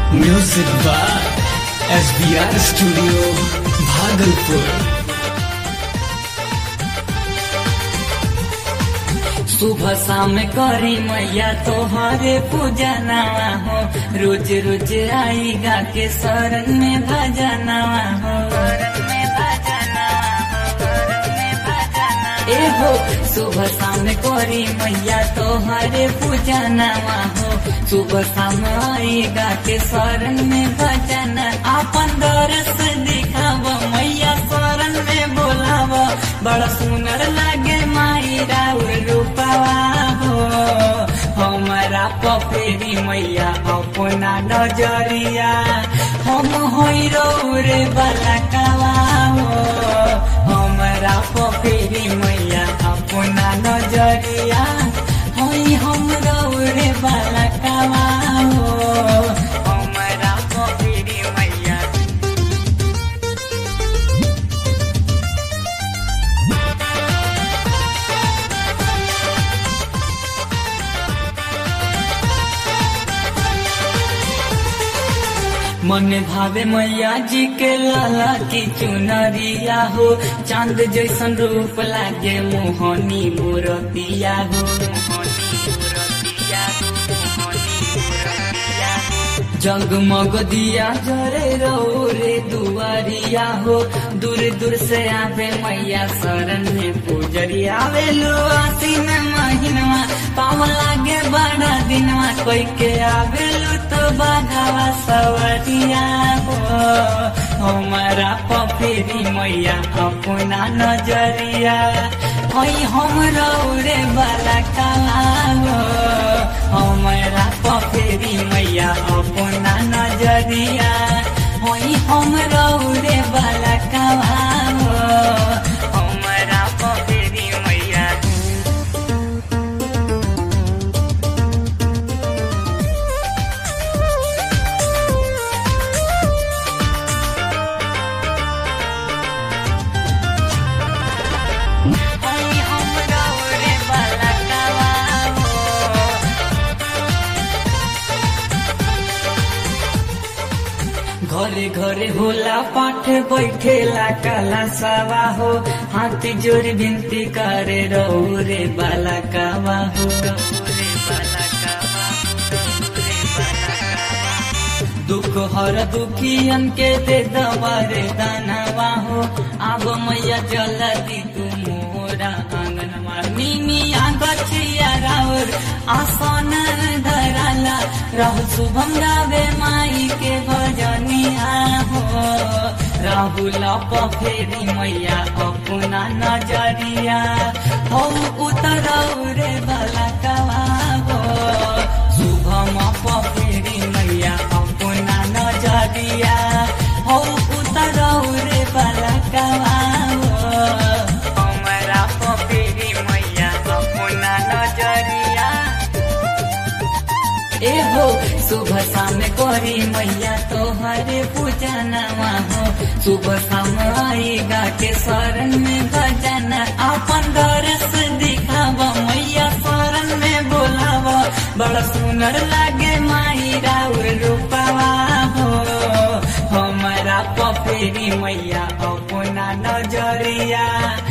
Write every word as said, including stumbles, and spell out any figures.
Music by S B R studio Bhagalpur. सुबह शाम करी मैया तोहरे पूजा नवा हो, रोज रोज आई गा के शरण में भजनवा हो। ए हो सुबह शाम करी मैया तोहरे पूजा नवा हो, सुबह शाम आई गा के शरण में भजन। आपन दरस दिखाव मैया शरण में बोलाव, बड़ा सुंदर लागे माई राउर रूपवा हो। हमारा पफेरी मैया अपना नजरिया, हम होई रौरे बलकवा हो। हमारा पफेरी मैया अपना नजरिया, होई हम रौरे बलकवा हो। हमारा पफेरी मैया मन भावे मैया जी के लाला की चुनरिया हो, चांद जैसन रूप लागे मोहनी मूरतिया हो। जगमग दिया जरे रे दुआरिया हो, दूर दूर से आवे मैया शरण में पूजरिया। आवे लो आसीन महीनवा, पावन लागे बड़ा दिनवा, कोई के आवे लो तो बाघावा सवरिया हो। हमारा पफेरी मैया अपना नजरिया, होई हम रौरे बलकवा हो। हमारा पफेरी मैया अपना नजरिया, होई हम रौरे बलकवा हो। हमारा पफेरी मैया घरे घरे होला पाठ बैठेला काला सावा हो, हाथी जोर विनती करे रौरे बलकवा हो। दुख हर दुखियन के दे दवारे दानवा हो, आब मैया जल्दी तू मोरा आंगनवा। निमिया गछिया राउर आसन धराला, राहु शुभम गावे माई के भजनिया हो। राहुल पफेरी मैया अपना नजरिया, हो उतरौरे बलकवा हो। शुभम पफेरी मैया अपना नजरिया, हो उतरौरे बलकवा हो। हमारा पफेरी मैया अपना नजरिया। ए हो सुबह शाम करी मैया तोहरे पूजा नवा हो, सुबह शाम आई गा के शरण में भजन। आपन दरस दिखाव मैया शरण में बोलाव, बड़ा सुंदर लागे माई राउर रूपवा हो। हमारा पफेरी मैया अपना नजरिया,